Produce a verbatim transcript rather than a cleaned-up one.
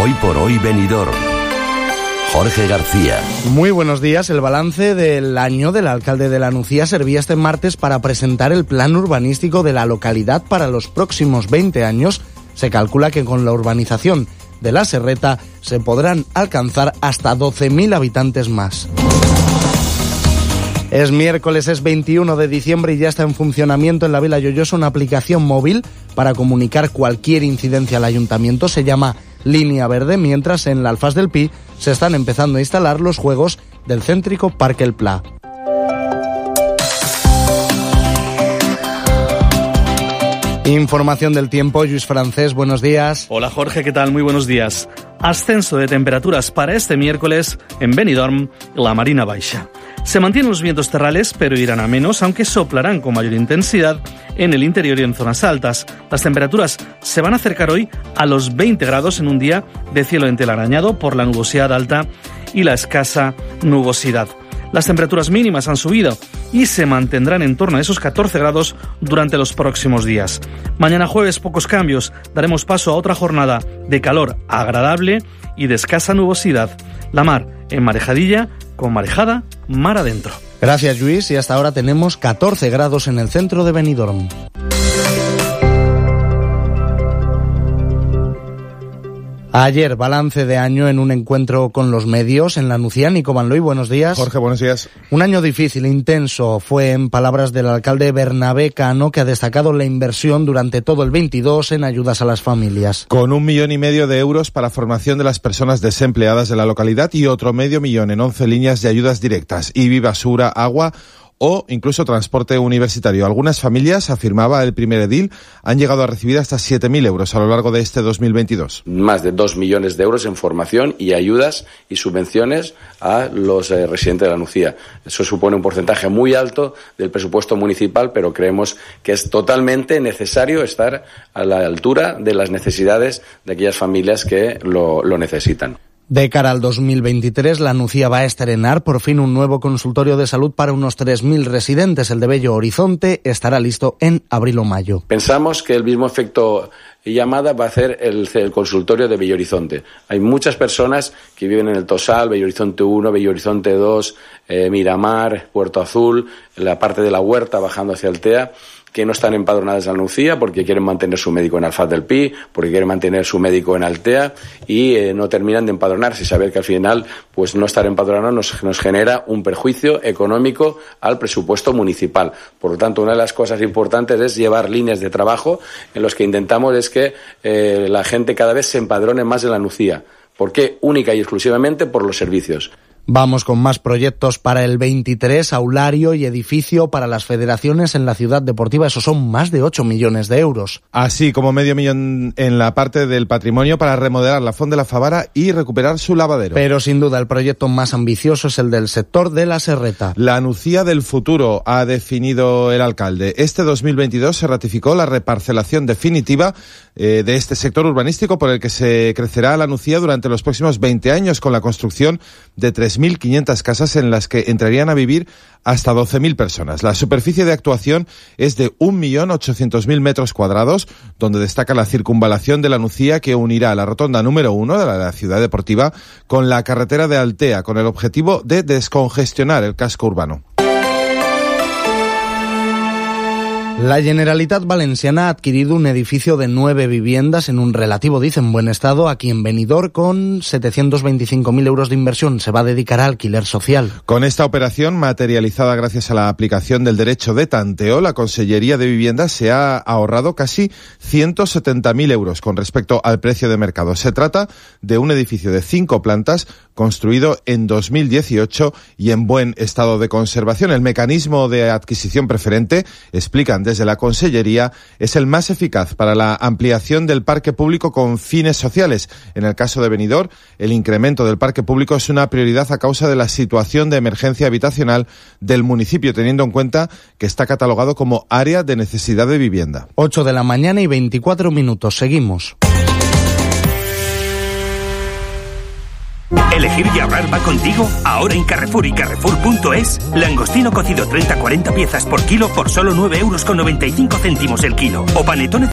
Hoy por hoy Benidorm. Jorge García. Muy buenos días. El balance del año del alcalde de La Nucía servía este martes para presentar el plan urbanístico de la localidad para los próximos veinte años. Se calcula que con la urbanización de La Serreta se podrán alcanzar hasta doce mil habitantes más. Es miércoles, es veintiuno de diciembre y ya está en funcionamiento en la Vila Lloyosa una aplicación móvil para comunicar cualquier incidencia al ayuntamiento. Se llama Línea Verde, mientras en la Alfaz del Pi se están empezando a instalar los juegos del céntrico Parque El Pla. Información del tiempo, Lluís Francés, buenos días. Hola Jorge, ¿qué tal? Muy buenos días. Ascenso de temperaturas para este miércoles en Benidorm, la Marina Baixa. Se mantienen los vientos terrales, pero irán a menos, aunque soplarán con mayor intensidad en el interior y en zonas altas. Las temperaturas se van a acercar hoy a los veinte grados en un día de cielo entelarañado por la nubosidad alta y la escasa nubosidad. Las temperaturas mínimas han subido y se mantendrán en torno a esos catorce grados durante los próximos días. Mañana jueves pocos cambios, daremos paso a otra jornada de calor agradable y de escasa nubosidad. La mar en marejadilla, con marejada, mar adentro. Gracias, Lluís, y hasta ahora tenemos catorce grados en el centro de Benidorm. Ayer, balance de año en un encuentro con los medios en La Nucía. Nico Van Looy, buenos días. Jorge, buenos días. Un año difícil, intenso, fue en palabras del alcalde Bernabé Cano, que ha destacado la inversión durante todo el veintidós en ayudas a las familias. Con un millón y medio de euros para formación de las personas desempleadas de la localidad y otro medio millón en once líneas de ayudas directas, I B I, basura, agua o incluso transporte universitario. Algunas familias, afirmaba el primer edil, han llegado a recibir hasta siete mil euros a lo largo de este dos mil veintidós. Más de dos millones de euros en formación y ayudas y subvenciones a los eh, residentes de La Nucía. Eso supone un porcentaje muy alto del presupuesto municipal, pero creemos que es totalmente necesario estar a la altura de las necesidades de aquellas familias que lo, lo necesitan. De cara al dos mil veintitrés, La Nucía va a estrenar por fin un nuevo consultorio de salud para unos tres mil residentes. El de Bello Horizonte estará listo en abril o mayo. Pensamos que el mismo efecto llamada va a hacer el, el consultorio de Bello Horizonte. Hay muchas personas que viven en el Tosal, Bello Horizonte uno, Bello Horizonte dos, eh, Miramar, Puerto Azul, en la parte de la Huerta bajando hacia Altea, que no están empadronadas en La Nucía porque quieren mantener su médico en Alfaz del Pi, porque quieren mantener su médico en Altea y eh, no terminan de empadronarse y saber que al final pues no estar empadronados nos, nos genera un perjuicio económico al presupuesto municipal. Por lo tanto, una de las cosas importantes es llevar líneas de trabajo en los que intentamos es que eh, la gente cada vez se empadrone más en La Nucía. ¿Por qué? Única y exclusivamente por los servicios. Vamos con más proyectos para el veintitrés, aulario y edificio para las federaciones en la ciudad deportiva. Esos son más de ocho millones de euros. Así como medio millón en la parte del patrimonio para remodelar la Font de la Favara y recuperar su lavadero. Pero sin duda el proyecto más ambicioso es el del sector de La Serreta. La Nucía del futuro, ha definido el alcalde. Este dos mil veintidós se ratificó la reparcelación definitiva eh, de este sector urbanístico por el que se crecerá La Nucía durante los próximos veinte años con la construcción de tres mil quinientas casas en las que entrarían a vivir hasta doce mil personas. La superficie de actuación es de un millón ochocientos mil metros cuadrados, donde destaca la circunvalación de La Nucía que unirá la rotonda número uno de la ciudad deportiva con la carretera de Altea, con el objetivo de descongestionar el casco urbano. La Generalitat Valenciana ha adquirido un edificio de nueve viviendas en un relativo, dicen, buen estado aquí en Benidorm con setecientos veinticinco mil euros de inversión. Se va a dedicar a alquiler social. Con esta operación, materializada gracias a la aplicación del derecho de tanteo, la Consellería de Vivienda se ha ahorrado casi ciento setenta mil euros con respecto al precio de mercado. Se trata de un edificio de cinco plantas construido en dos mil dieciocho y en buen estado de conservación. El mecanismo de adquisición preferente, explican desde la Consellería, es el más eficaz para la ampliación del parque público con fines sociales. En el caso de Benidorm, el incremento del parque público es una prioridad a causa de la situación de emergencia habitacional del municipio, teniendo en cuenta que está catalogado como área de necesidad de vivienda. ocho de la mañana y veinticuatro minutos. Seguimos. ¿Elegir y ahorrar va contigo? Ahora en Carrefour y Carrefour punto es, langostino cocido treinta a cuarenta piezas por kilo por solo nueve euros con noventa y cinco céntimos el kilo. O panetones